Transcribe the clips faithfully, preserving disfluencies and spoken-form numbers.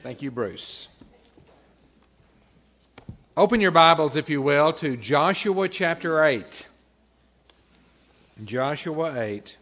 Thank you, Bruce. Open your Bibles, if you will, to Joshua chapter eight. Joshua eight.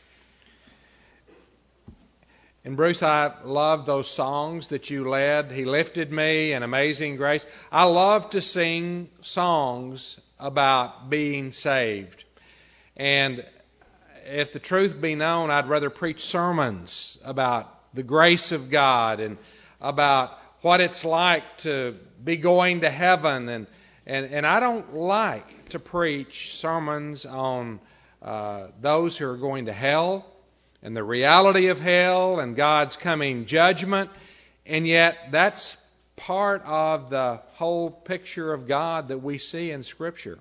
And Bruce, I love those songs that you led. He lifted me and Amazing Grace. I love to sing songs about being saved. And if the truth be known, I'd rather preach sermons about the grace of God and about what it's like to be going to heaven. And, and, and I don't like to preach sermons on uh, those who are going to hell and the reality of hell and God's coming judgment. And yet that's part of the whole picture of God that we see in Scripture.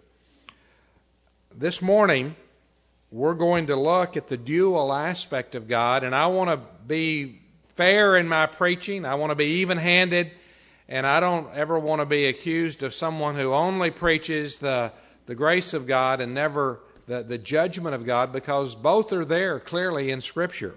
This morning, we're going to look at the dual aspect of God, and I want to be fair in my preaching. I want to be even-handed, and I don't ever want to be accused of someone who only preaches the, the grace of God and never the, the judgment of God, because both are there clearly in Scripture.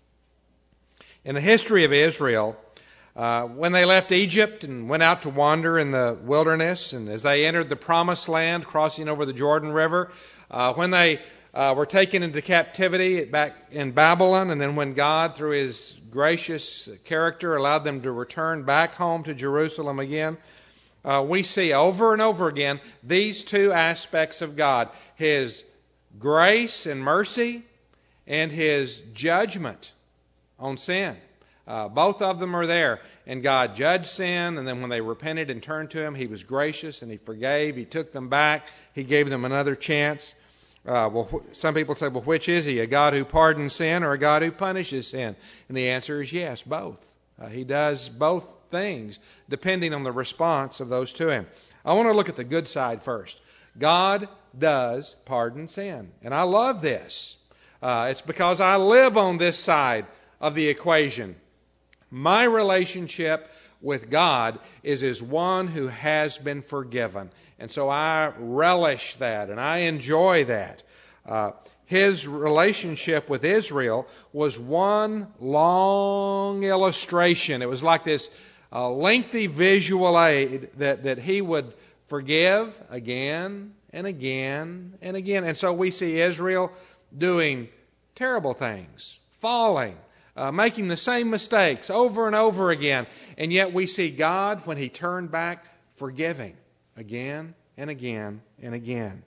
In the history of Israel, uh, when they left Egypt and went out to wander in the wilderness, and as they entered the Promised Land, crossing over the Jordan River, uh, when they Uh, were taken into captivity back in Babylon, and then when God, through His gracious character, allowed them to return back home to Jerusalem again, uh, we see over and over again these two aspects of God: His grace and mercy and His judgment on sin. Uh, both of them are there. And God judged sin, and then when they repented and turned to Him, He was gracious and He forgave. He took them back. He gave them another chance. Uh, well, wh- some people say, well, which is He, a God who pardons sin or a God who punishes sin? And the answer is yes, both. Uh, he does both things, depending on the response of those to Him. I want to look at the good side first. God does pardon sin. And I love this. Uh, it's because I live on this side of the equation. My relationship with God is as one who has been forgiven. And so I relish that and I enjoy that. Uh, his relationship with Israel was one long illustration. It was like this uh, lengthy visual aid that, that He would forgive again and again and again. And so we see Israel doing terrible things, falling, uh, making the same mistakes over and over again. And yet we see God, when He turned back, forgiving again and again and again.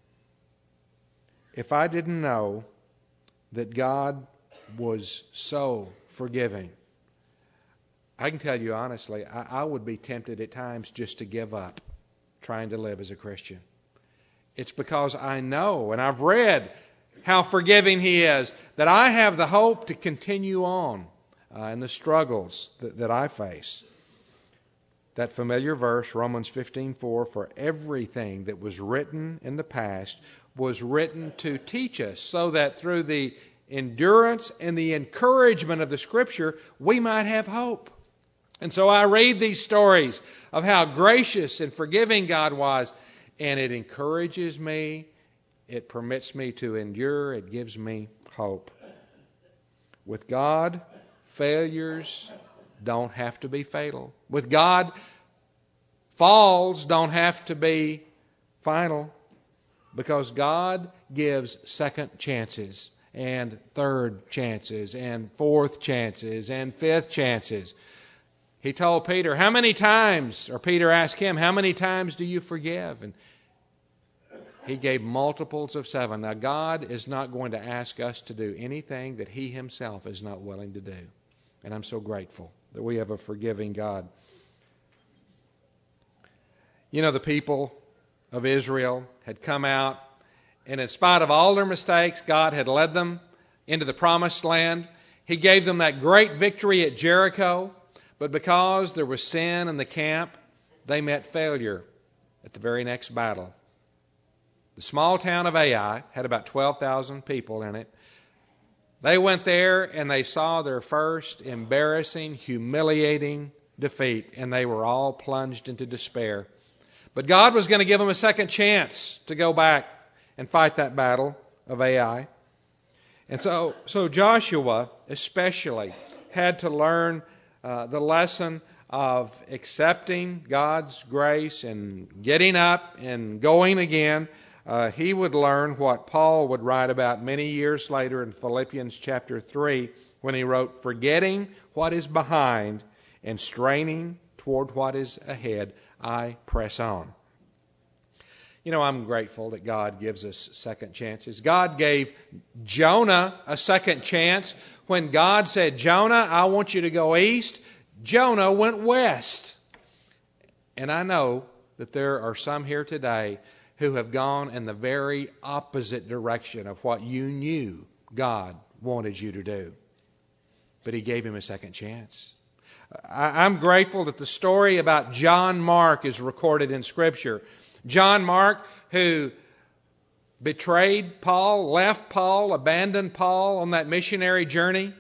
If I didn't know that God was so forgiving, I can tell you honestly, I, I would be tempted at times just to give up trying to live as a Christian. It's because I know and I've read how forgiving He is that I have the hope to continue on uh, in the struggles that, that I face. That familiar verse, Romans fifteen four, for everything that was written in the past was written to teach us, so that through the endurance and the encouragement of the Scripture, we might have hope. And so I read these stories of how gracious and forgiving God was, and it encourages me, it permits me to endure, it gives me hope. With God, failures don't have to be fatal. With God, falls don't have to be final, because God gives second chances and third chances and fourth chances and fifth chances. He told Peter, how many times, or Peter asked Him, how many times do you forgive? And He gave multiples of seven. Now, God is not going to ask us to do anything that He Himself is not willing to do. And I'm so grateful that we have a forgiving God. You know, the people of Israel had come out, and in spite of all their mistakes, God had led them into the Promised Land. He gave them that great victory at Jericho, but because there was sin in the camp, they met failure at the very next battle. The small town of Ai had about twelve thousand people in it. They went there and they saw their first embarrassing, humiliating defeat, and they were all plunged into despair. But God was going to give them a second chance to go back and fight that battle of Ai. And so, so Joshua especially had to learn uh, the lesson of accepting God's grace and getting up and going again, uh, he would learn what Paul would write about many years later in Philippians chapter three when he wrote, "Forgetting what is behind and straining toward what is ahead, I press on." You know, I'm grateful that God gives us second chances. God gave Jonah a second chance. When God said, "Jonah, I want you to go east," Jonah went west. And I know that there are some here today who have gone in the very opposite direction of what you knew God wanted you to do. But He gave him a second chance. I'm grateful that the story about John Mark is recorded in Scripture. John Mark, who betrayed Paul, left Paul, abandoned Paul on that missionary journey.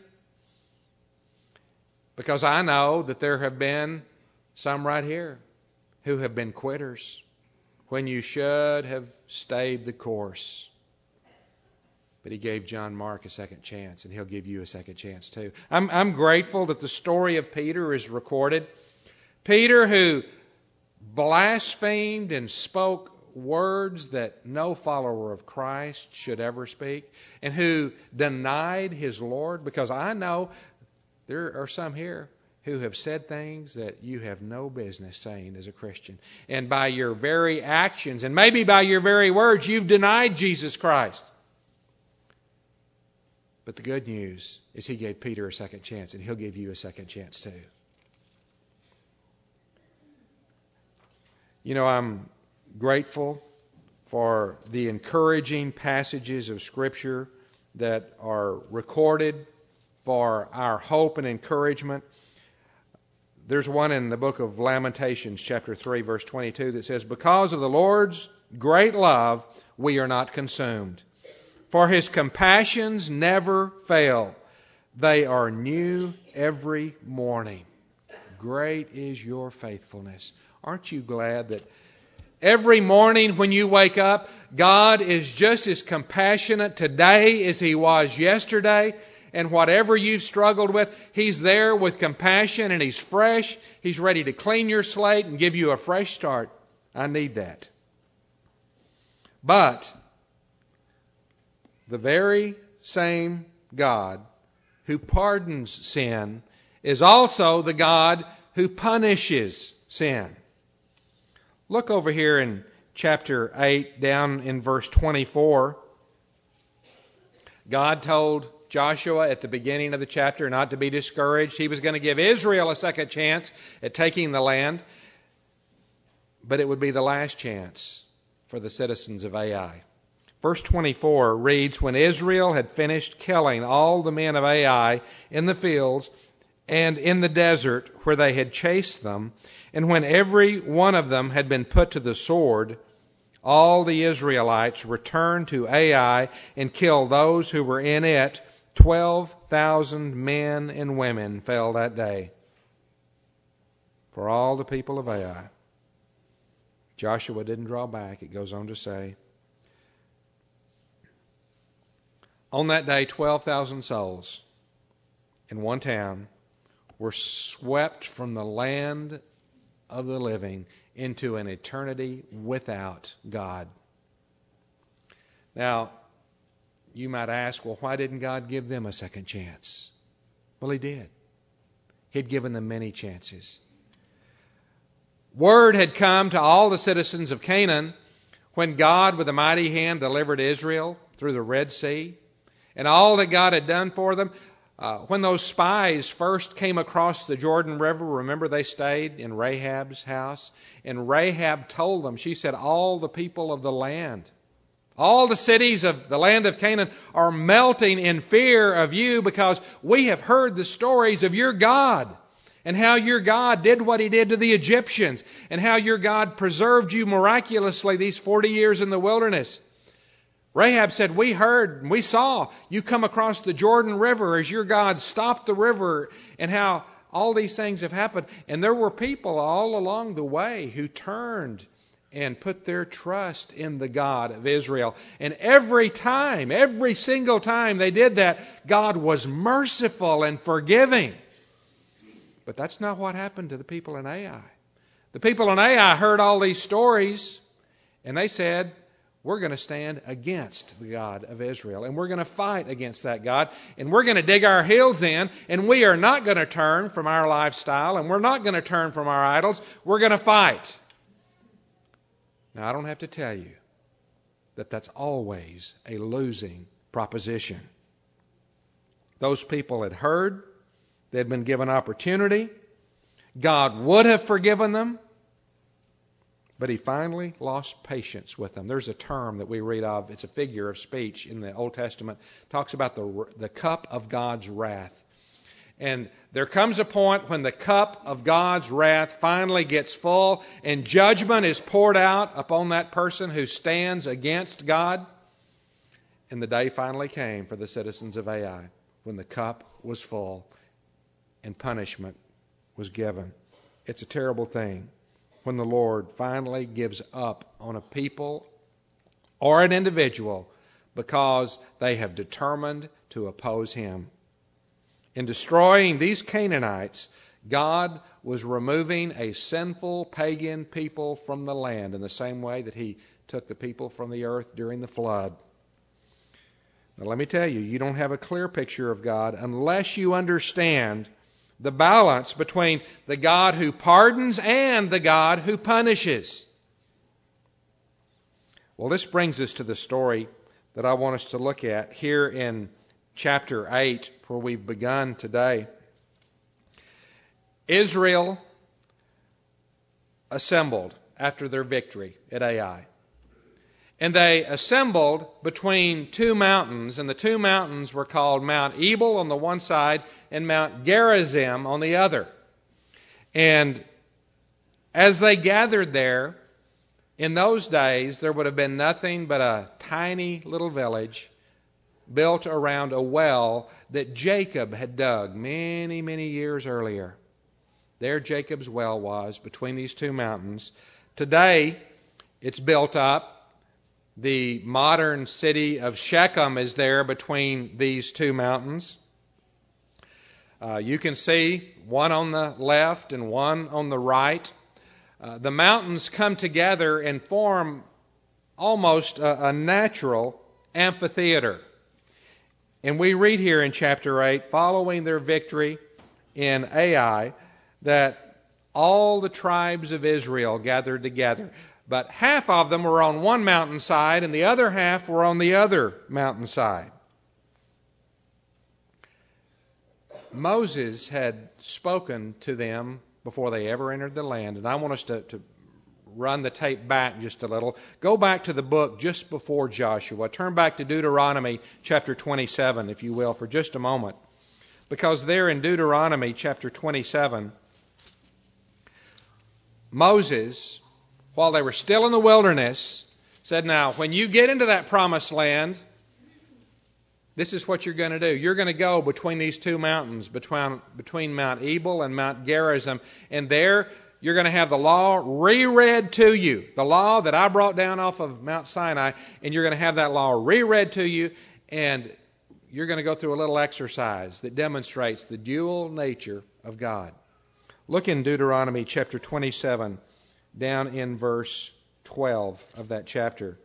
Because I know that there have been some right here who have been quitters when you should have stayed the course. But He gave John Mark a second chance, and He'll give you a second chance too. I'm, I'm grateful that the story of Peter is recorded. Peter, who blasphemed and spoke words that no follower of Christ should ever speak, and who denied his Lord, because I know there are some here who have said things that you have no business saying as a Christian. And by your very actions, and maybe by your very words, you've denied Jesus Christ. But the good news is He gave Peter a second chance, and He'll give you a second chance too. You know, I'm grateful for the encouraging passages of Scripture that are recorded for our hope and encouragement. There's one in the book of Lamentations, chapter three, verse twenty-two, that says, "Because of the Lord's great love, we are not consumed. For His compassions never fail. They are new every morning. Great is your faithfulness." Aren't you glad that every morning when you wake up, God is just as compassionate today as He was yesterday? And whatever you've struggled with, He's there with compassion, and He's fresh. He's ready to clean your slate and give you a fresh start. I need that. But the very same God who pardons sin is also the God who punishes sin. Look over here in chapter eight, down in verse twenty-four. God told Joshua at the beginning of the chapter not to be discouraged. He was going to give Israel a second chance at taking the land, but it would be the last chance for the citizens of Ai. Verse twenty-four reads, "When Israel had finished killing all the men of Ai in the fields and in the desert where they had chased them, and when every one of them had been put to the sword, all the Israelites returned to Ai and killed those who were in it. Twelve thousand men and women fell that day. For all the people of Ai." Joshua didn't draw back, it goes on to say. On that day, twelve thousand souls in one town were swept from the land of the living into an eternity without God. Now, you might ask, well, why didn't God give them a second chance? Well, He did. He'd given them many chances. Word had come to all the citizens of Canaan when God, with a mighty hand, delivered Israel through the Red Sea, and all that God had done for them. Uh, when those spies first came across the Jordan River, remember they stayed in Rahab's house? And Rahab told them, she said, all the people of the land, all the cities of the land of Canaan are melting in fear of you because we have heard the stories of your God and how your God did what He did to the Egyptians and how your God preserved you miraculously these forty years in the wilderness. Rahab said, we heard and we saw you come across the Jordan River as your God stopped the river and how all these things have happened. And there were people all along the way who turned and put their trust in the God of Israel. And every time, every single time they did that, God was merciful and forgiving. But that's not what happened to the people in Ai. The people in Ai heard all these stories, and they said, we're going to stand against the God of Israel, and we're going to fight against that God, and we're going to dig our heels in, and we are not going to turn from our lifestyle, and we're not going to turn from our idols. We're going to fight. Now, I don't have to tell you that that's always a losing proposition. Those people had heard. They had been given opportunity. God would have forgiven them. But he finally lost patience with them. There's a term that we read of. It's a figure of speech in the Old Testament. It talks about the, the cup of God's wrath. And there comes a point when the cup of God's wrath finally gets full and judgment is poured out upon that person who stands against God. And the day finally came for the citizens of Ai when the cup was full and punishment was given. It's a terrible thing when the Lord finally gives up on a people or an individual because they have determined to oppose Him. In destroying these Canaanites, God was removing a sinful pagan people from the land in the same way that He took the people from the earth during the flood. Now let me tell you, you don't have a clear picture of God unless you understand the balance between the God who pardons and the God who punishes. Well, this brings us to the story that I want us to look at here in chapter eight, where we've begun today. Israel assembled after their victory at Ai. And they assembled between two mountains, and the two mountains were called Mount Ebal on the one side and Mount Gerizim on the other. And as they gathered there, in those days there would have been nothing but a tiny little village built around a well that Jacob had dug many, many years earlier. There Jacob's well was between these two mountains. Today it's built up. The modern city of Shechem is there between these two mountains. Uh, you can see one on the left and one on the right. Uh, the mountains come together and form almost a, a natural amphitheater. And we read here in chapter eight, following their victory in Ai, that all the tribes of Israel gathered together. But half of them were on one mountainside and the other half were on the other mountainside. Moses had spoken to them before they ever entered the land. And I want us to, to run the tape back just a little. Go back to the book just before Joshua. Turn back to Deuteronomy chapter twenty-seven, if you will, for just a moment. Because there in Deuteronomy chapter twenty-seven, Moses, while they were still in the wilderness, said, now, when you get into that promised land, this is what you're going to do. You're going to go between these two mountains, between, between Mount Ebal and Mount Gerizim, and there you're going to have the law reread to you, the law that I brought down off of Mount Sinai, and you're going to have that law reread to you, and you're going to go through a little exercise that demonstrates the dual nature of God. Look in Deuteronomy chapter twenty-seven, down in verse twelve of that chapter.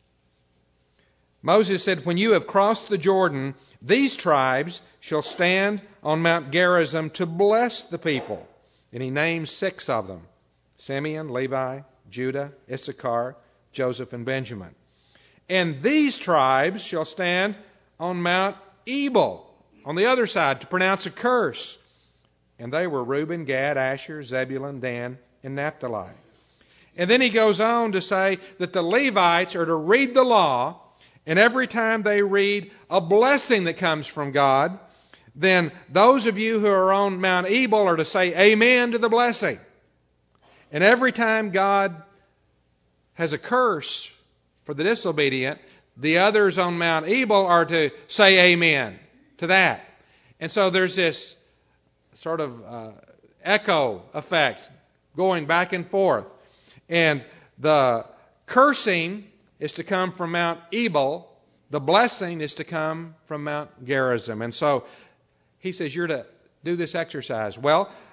Moses said, when you have crossed the Jordan, these tribes shall stand on Mount Gerizim to bless the people. And he names six of them: Simeon, Levi, Judah, Issachar, Joseph, and Benjamin. And these tribes shall stand on Mount Ebal, on the other side, to pronounce a curse. And they were Reuben, Gad, Asher, Zebulun, Dan, and Naphtali. And then he goes on to say that the Levites are to read the law, and every time they read a blessing that comes from God, then those of you who are on Mount Ebal are to say amen to the blessing. And every time God has a curse for the disobedient, the others on Mount Ebal are to say amen to that. And so there's this sort of uh, echo effect going back and forth. And the cursing is to come from Mount Ebal. The blessing is to come from Mount Gerizim. And so he says you're to do this exercise. Well,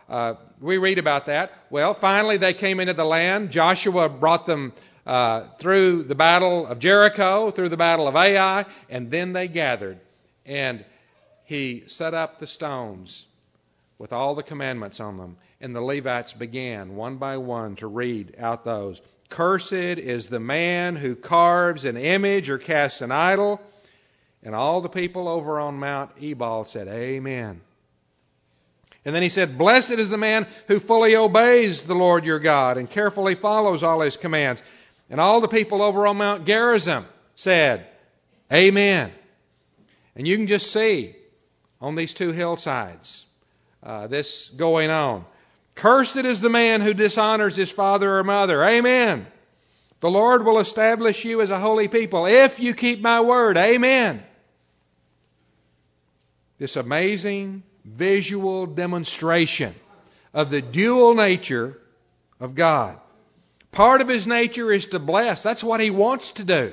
uh, we read about that. Well, finally they came into the land. Joshua brought them uh, through the battle of Jericho, through the battle of Ai, and then they gathered. And he set up the stones with all the commandments on them. And the Levites began one by one to read out those. Cursed is the man who carves an image or casts an idol. And all the people over on Mount Ebal said, Amen. And then he said, Blessed is the man who fully obeys the Lord your God and carefully follows all his commands. And all the people over on Mount Gerizim said, Amen. And you can just see on these two hillsides uh, this going on. Cursed is the man who dishonors his father or mother. Amen. The Lord will establish you as a holy people if you keep my word. Amen. This amazing visual demonstration of the dual nature of God. Part of his nature is to bless. That's what he wants to do.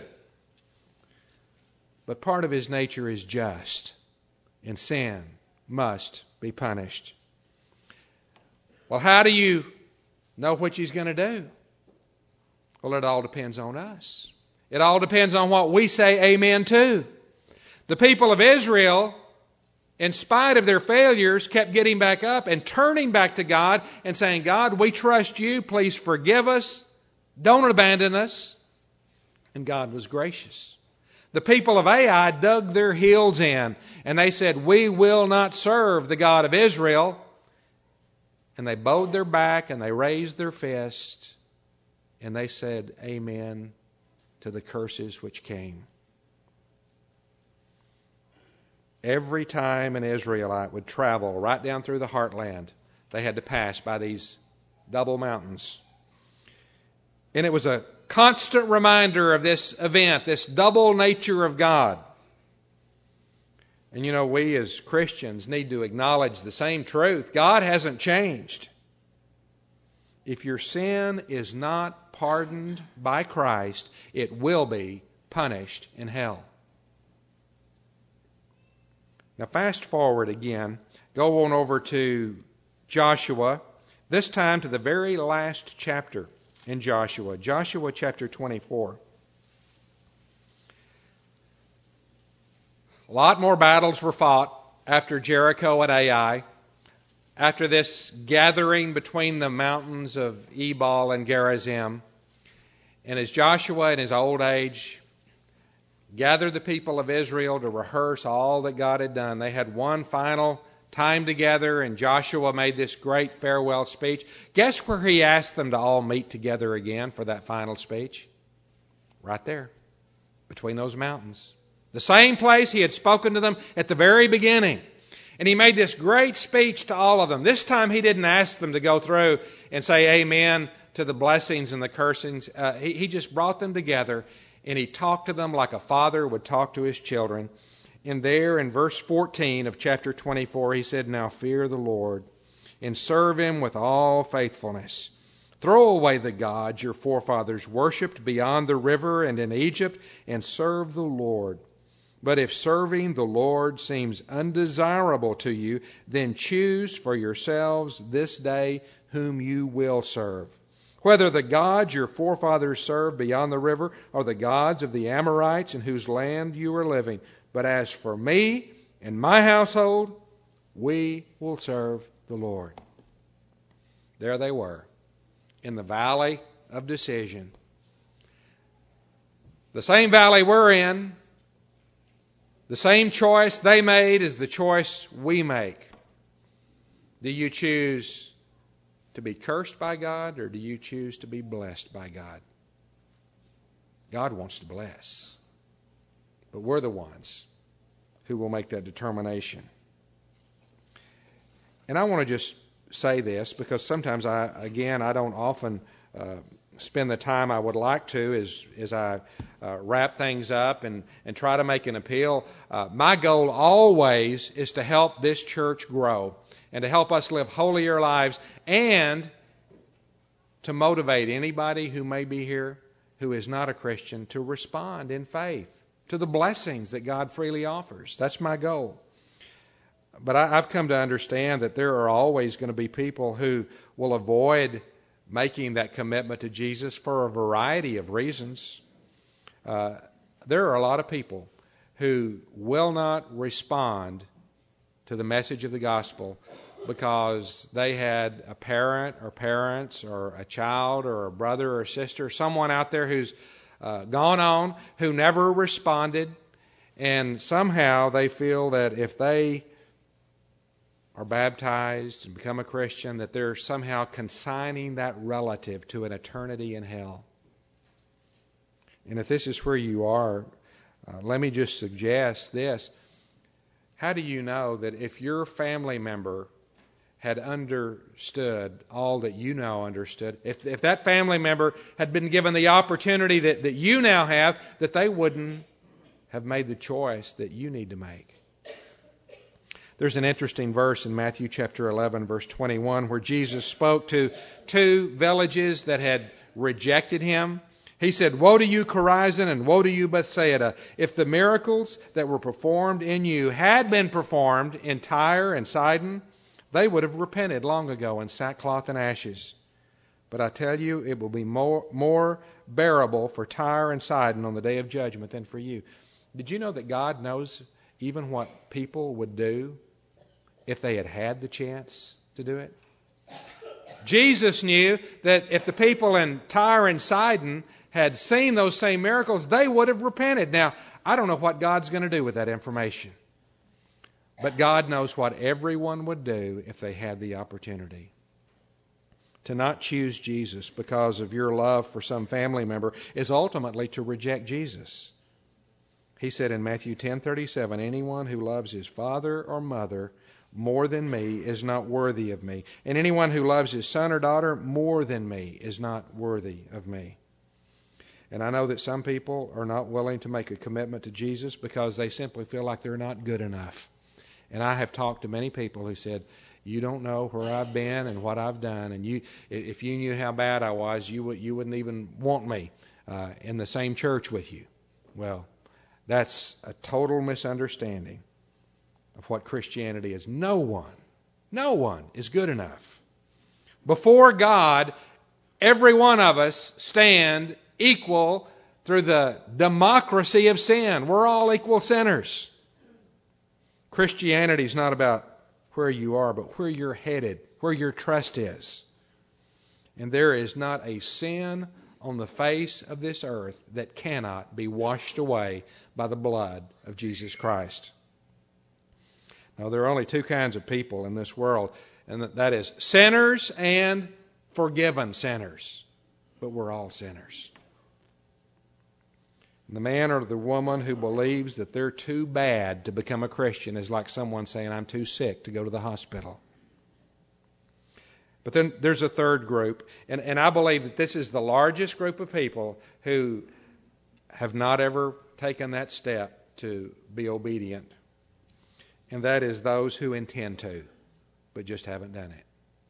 But part of his nature is just, and sin must be punished. Well, how do you know what he's going to do? Well, it all depends on us. It all depends on what we say amen to. The people of Israel, in spite of their failures, kept getting back up and turning back to God and saying, God, we trust you. Please forgive us. Don't abandon us. And God was gracious. The people of Ai dug their heels in and they said, we will not serve the God of Israel. And they bowed their back and they raised their fist and they said, Amen to the curses which came. Every time an Israelite would travel right down through the heartland, they had to pass by these double mountains. And it was a constant reminder of this event, this double nature of God. And you know, we as Christians need to acknowledge the same truth. God hasn't changed. If your sin is not pardoned by Christ, it will be punished in hell. Now fast forward again. Go on over to Joshua. This time to the very last chapter in Joshua. Joshua chapter twenty-four. A lot more battles were fought after Jericho and Ai. After this gathering between the mountains of Ebal and Gerizim. And as Joshua in his old age gathered the people of Israel to rehearse all that God had done, they had one final time together, and Joshua made this great farewell speech. Guess where he asked them to all meet together again for that final speech? Right there, between those mountains. The same place he had spoken to them at the very beginning. And he made this great speech to all of them. This time he didn't ask them to go through and say amen to the blessings and the cursings. Uh, he, he just brought them together and he talked to them like a father would talk to his children. And there in verse fourteen of chapter twenty-four, he said, Now fear the Lord and serve him with all faithfulness. Throw away the gods your forefathers worshipped beyond the river and in Egypt, and serve the Lord. But if serving the Lord seems undesirable to you, then choose for yourselves this day whom you will serve. Whether the gods your forefathers served beyond the river or the gods of the Amorites in whose land you are living. But as for me and my household, we will serve the Lord. There they were, in the valley of decision. The same valley we're in, the same choice they made is the choice we make. Do you choose to be cursed by God, or do you choose to be blessed by God? God wants to bless. But we're the ones who will make that determination. And I want to just say this, because sometimes I, again, I don't often uh, spend the time I would like to as, as I uh, wrap things up and, and try to make an appeal. Uh, my goal always is to help this church grow and to help us live holier lives and to motivate anybody who may be here who is not a Christian to respond in faith to the blessings that God freely offers. That's my goal. but I, I've come to understand that there are always going to be people who will avoid making that commitment to Jesus for a variety of reasons. Uh, there are a lot of people who will not respond to the message of the gospel because they had a parent or parents or a child or a brother or sister, someone out there who's uh, gone on, who never responded, and somehow they feel that if they are baptized and become a Christian, that they're somehow consigning that relative to an eternity in hell. And if this is where you are, uh, let me just suggest this. How do you know that if your family member had understood all that you now understood, if, if that family member had been given the opportunity that, that you now have, that they wouldn't have made the choice that you need to make? There's an interesting verse in Matthew chapter eleven, verse twenty-one, where Jesus spoke to two villages that had rejected him. He said, "Woe to you, Chorazin, and woe to you, Bethsaida! If the miracles that were performed in you had been performed in Tyre and Sidon, they would have repented long ago in sackcloth and ashes. But I tell you, it will be more, more bearable for Tyre and Sidon on the day of judgment than for you." Did you know that God knows even what people would do if they had had the chance to do it? Jesus knew that if the people in Tyre and Sidon had seen those same miracles, they would have repented. Now, I don't know what God's going to do with that information. But God knows what everyone would do if they had the opportunity. To not choose Jesus because of your love for some family member is ultimately to reject Jesus. He said in Matthew ten thirty-seven, "Anyone who loves his father or mother more than me is not worthy of me. And anyone who loves his son or daughter more than me is not worthy of me." And I know that some people are not willing to make a commitment to Jesus because they simply feel like they're not good enough. And I have talked to many people who said, "You don't know where I've been and what I've done, and you, if you knew how bad I was, you would, you wouldn't even want me uh, in the same church with you." Well, that's a total misunderstanding of what Christianity is. No one, no one is good enough. Before God, every one of us stand equal through the democracy of sin. We're all equal sinners. Christianity is not about where you are, but where you're headed, where your trust is. And there is not a sin on the face of this earth that cannot be washed away by the blood of Jesus Christ. Now, there are only two kinds of people in this world, and that is sinners and forgiven sinners. But we're all sinners. And the man or the woman who believes that they're too bad to become a Christian is like someone saying, "I'm too sick to go to the hospital." But then there's a third group, and, and I believe that this is the largest group of people who have not ever taken that step to be obedient. And that is those who intend to, but just haven't done it.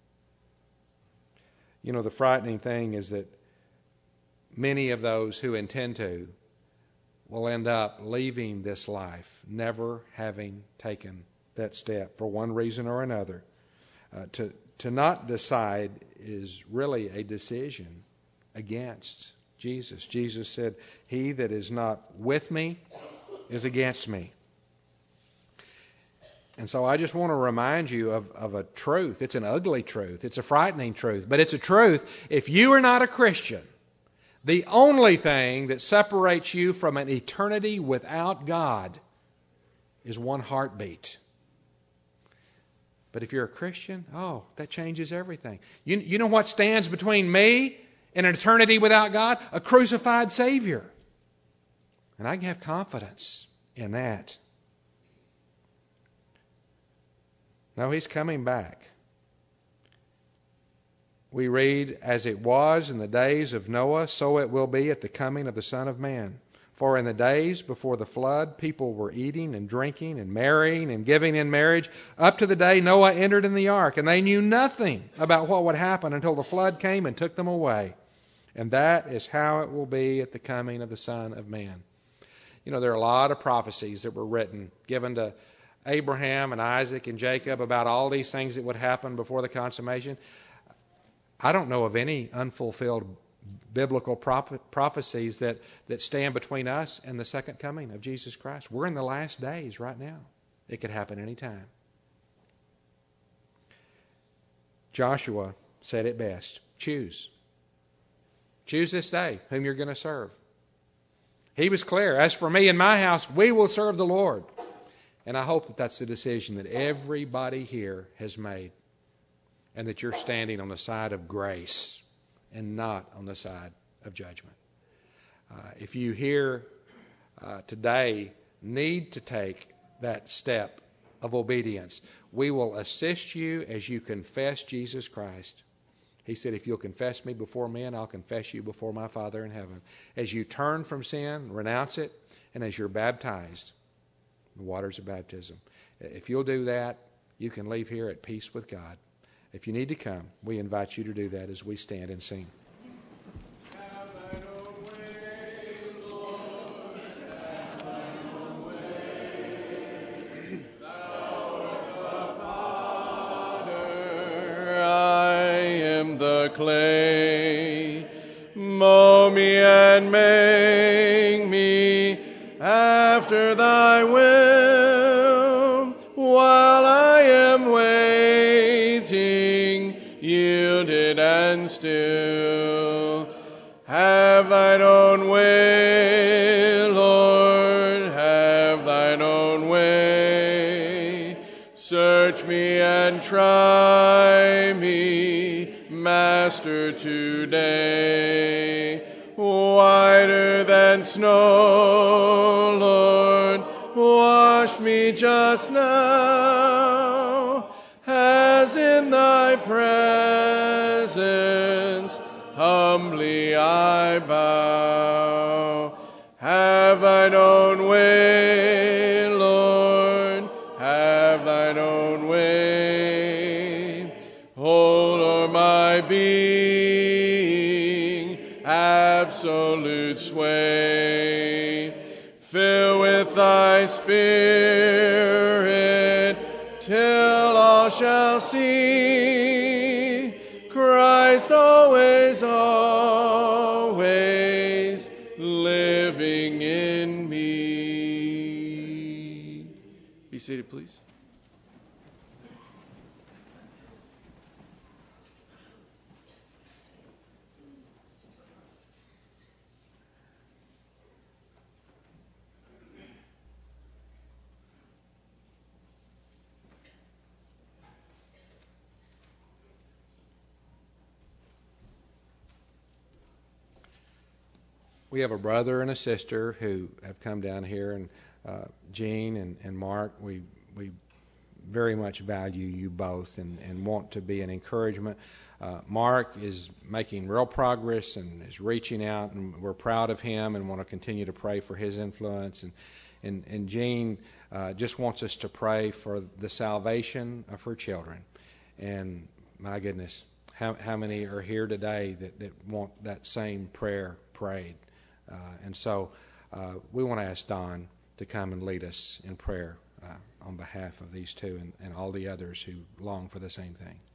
You know, the frightening thing is that many of those who intend to will end up leaving this life, never having taken that step for one reason or another. Uh, to to not decide is really a decision against Jesus. Jesus said, "He that is not with me is against me." And so I just want to remind you of, of a truth. It's an ugly truth. It's a frightening truth. But it's a truth. If you are not a Christian, the only thing that separates you from an eternity without God is one heartbeat. But if you're a Christian, oh, that changes everything. You, you know what stands between me and an eternity without God? A crucified Savior. And I can have confidence in that. No, He's coming back. We read, "As it was in the days of Noah, so it will be at the coming of the Son of Man. For in the days before the flood, people were eating and drinking and marrying and giving in marriage up to the day Noah entered in the ark. And they knew nothing about what would happen until the flood came and took them away. And that is how it will be at the coming of the Son of Man." You know, there are a lot of prophecies that were written, given to Abraham and Isaac and Jacob about all these things that would happen before the consummation, I don't know of any unfulfilled biblical prop- prophecies that, that stand between us and the second coming of Jesus Christ. We're in the last days right now. It could happen anytime. Joshua said it best. Choose. Choose this day whom you're going to serve. He was clear. As for me and my house, we will serve the Lord. And I hope that that's the decision that everybody here has made, and that you're standing on the side of grace and not on the side of judgment. Uh, if you here uh, today need to take that step of obedience, we will assist you as you confess Jesus Christ. He said, if you'll confess me before men, I'll confess you before my Father in heaven. As you turn from sin, renounce it, and as you're baptized, the waters of baptism. If you'll do that, you can leave here at peace with God. If you need to come, we invite you to do that as we stand and sing. The clay, mow me and make me after thy will, while I am waiting, yielded and still. Have thine own way, Lord, have thine own way. Search me and try me, Master, today. Whiter than snow, Lord, wash me just now, as in thy presence humbly I bow. Have thine own way, Lord, have thine own way. Hold o'er my being absolute sway. Fill with thy Spirit till all shall see Christ always, always living in me. Be seated, please. We have a brother and a sister who have come down here, and uh, Gene and, and Mark, we we very much value you both and, and want to be an encouragement. Uh, Mark is making real progress and is reaching out, and we're proud of him and want to continue to pray for his influence. And and, and Gene uh, just wants us to pray for the salvation of her children. And my goodness, how how many are here today that, that want that same prayer prayed? Uh, and so uh, we want to ask Don to come and lead us in prayer uh, on behalf of these two and, and all the others who long for the same thing.